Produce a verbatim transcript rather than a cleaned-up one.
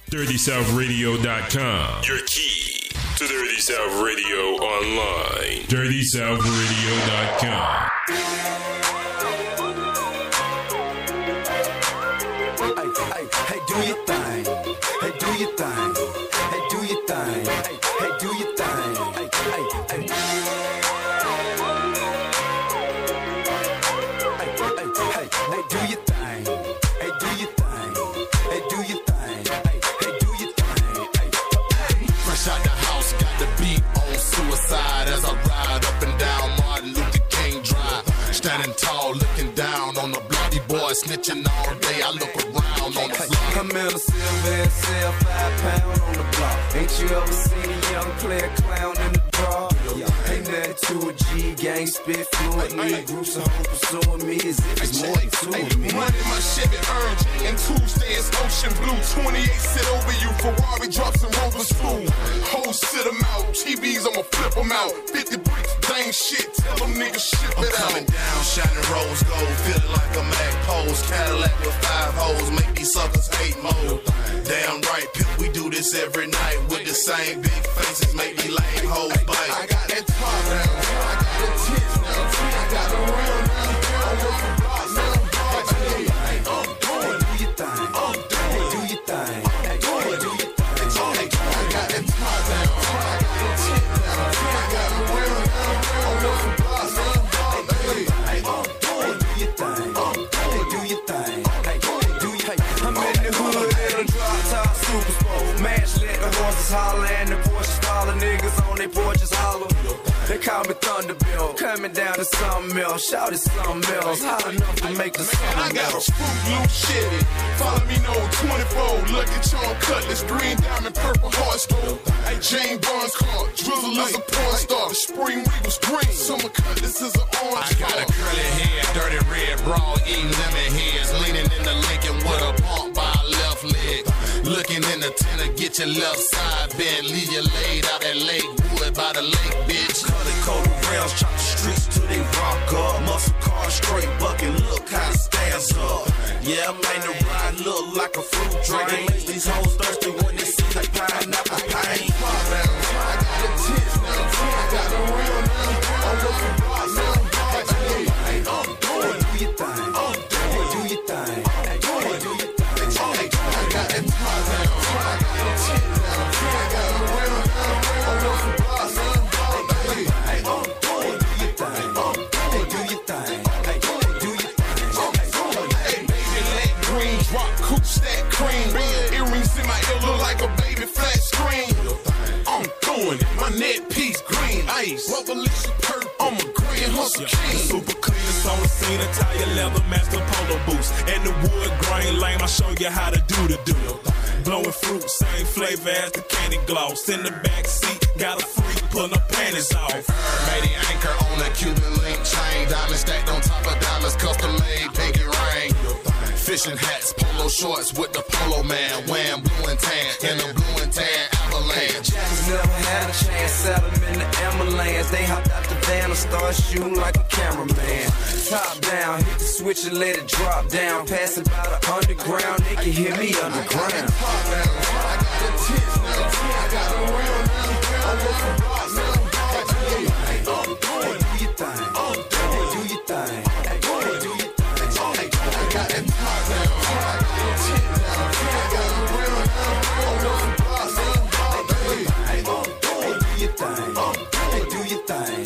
dirty south radio dot com. Your key to Dirty South Radio online. dirty south radio dot com. Hey, hey, hey, do your thing. Hey, do your thing. Hey, do your thing. Hey, hey, do your thing. Hey, hey, hey. Hey, hey, hey, hey, do your thing. Hey, do your thing. Hey, do your thing. Hey, hey, do your thing. Hey, hey. Fresh out the house, got the beat on suicide as I ride up and down Martin Luther King Drive. Standing tall, looking down on the bloody boy, snitching all day. I look around on the block. I'm in a silver cell, five pound on the block. Ain't you ever seen a young player clown in the draw? Ain't nothing to a G gang spit fluently. Groups of hoes pursuing me as if it's more than two of me. Running my Chevy Urge, and Tuesday is ocean blue. twenty-eight sit over you, Ferrari drops and Rover's fool. Hoes sit them out, T Vs I'ma flip them out. fifty bricks, dang shit, tell them niggas ship it out. I'm coming down, shining rose gold, feeling like a Mac pose. Cadillac with five hoes, make these suckers hate mode. Damn right, pimp, we do this every night with the same big faces, make these lame hoes bite. I got that top down, I got the tits now, I got the real now, I'm looking blocks now. Hey, I'm doing, do your thing. I'm doing, do your thing. Hey, do your thing. I got that top down, I got the tits now, I got the real now, I'm looking blocks now. Hey, I'm doing, do your thing. Hey, do your thing. Hey, do your thing. I'm in the hood in a drop top super sport. Mash let the horses holler and the Porsches follow. Niggas on they porches holler. They call me Thunderbill. Coming down to something else. Shout it something else. Hot enough to make the sun I got a melt. Fruit Loop Chevy. Follow me no twenty-four. Lucky Charm Cutlass. Green diamond, purple heart stove. Hey, Jane Barnes car. Drizzle is a porn star. Spring Regal's green. Summer Cutlass is an orange. I got a curly head, dirty red bra, eating lemon heads. Leaning in the Lincoln with a pump by a left leg. Looking in the tenor, get your left side bent. Leave you laid out at Lake Wood by the lake, bitch. Color coded rails, chop the streets till they rock up. Muscle car straight bucket, look how it stands up. Yeah, I made the ride look like a fruit drink. It makes these hoes thirsty when they see the pineapple pain. I got the tits now, I got the real now. I'm looking blocks now. Hey, I'm doing, do your thing. I'm doing, do your thing. Hey, do your thing. I got that top down, I got the tits now, I got the real now. I'm looking blocks now. Hey, I'm doing, do your thing. Hey, do your thing. Hey, do your thing. Hey, baby, leg green, drop coupe stack cream. Earrings in my ear look like a baby flat screen. I'm doing it, my neck piece green ice. Revolution purple, I'm a grand hustle king. Super clean, it's on the scene, Italian leather, master polo boots. And the wood grain lame, I show you how to do the do. Blowing fruit, same flavor as the candy gloss. In the back seat, got a freak pulling her panties off. Made the anchor on a Cuban link chain. Diamond stacked on top of dollars, custom made, pinky ring. Fishing hats, polo shorts with the polo man. Wham, blue and tan, in the blue and tan avalanche. Jackers never had a chance, set them in the ambulance. They hopped out the van and start shooting like a cameraman. Top down, hit the switch and let it drop down. Pass it by the underground, they can hear me underground. I got the tits now, I got the real now. I'm looking blocks now. Hey, I'm doing, do your thing. I'm doing, do your thing. Hey, do your thing. I got that top down, I got the tits now, I got the real now. I'm looking blocks now. Hey, I'm doing, do your thing. Hey, do your thing.